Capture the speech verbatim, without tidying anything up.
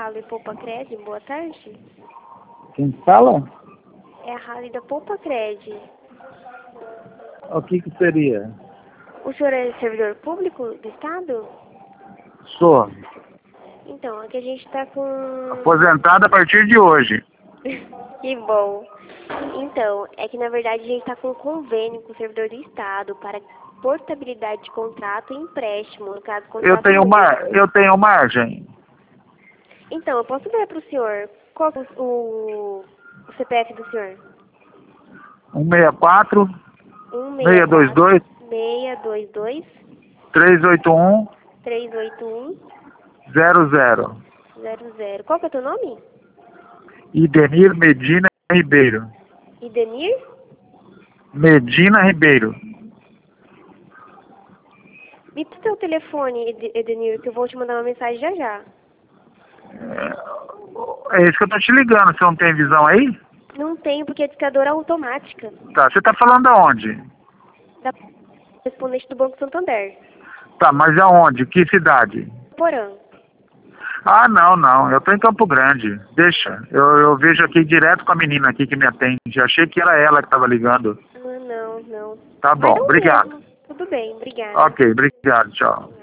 Rally Poupa Cred, boa tarde. Quem fala? É a Rally da Poupa Cred. O que que seria? O senhor é servidor público do Estado? Sou. Então, aqui a gente está com... Aposentado a partir de hoje. Que bom. Então, é que na verdade a gente está com um convênio com o servidor do Estado para portabilidade de contrato e empréstimo, no caso contrato Eu tenho, mar... eu tenho margem. Então, eu posso ver para o senhor qual é o, o C P F do senhor? um seis quatro, um seis dois dois, seis dois dois, três oito um, três oito um, zero zero. zero zero. Qual que é o teu nome? Idenir Medina Ribeiro. Idenir? Medina Ribeiro. Me passa o teu telefone, Ed- Edenir, que eu vou te mandar uma mensagem já já. É isso que eu tô te ligando. Você não tem visão aí? Não tenho, porque é discadora automática. Tá, você tá falando aonde? Da correspondente do Banco Santander. Tá, mas aonde? Que cidade? Porã. Ah, não, não. Eu tô em Campo Grande. Deixa. Eu, eu vejo aqui direto com a menina aqui que me atende. Achei que era ela que tava ligando. Ah, não, não. Tá Mas bom, não obrigado. mesmo. Tudo bem, obrigada. Ok, obrigado, tchau.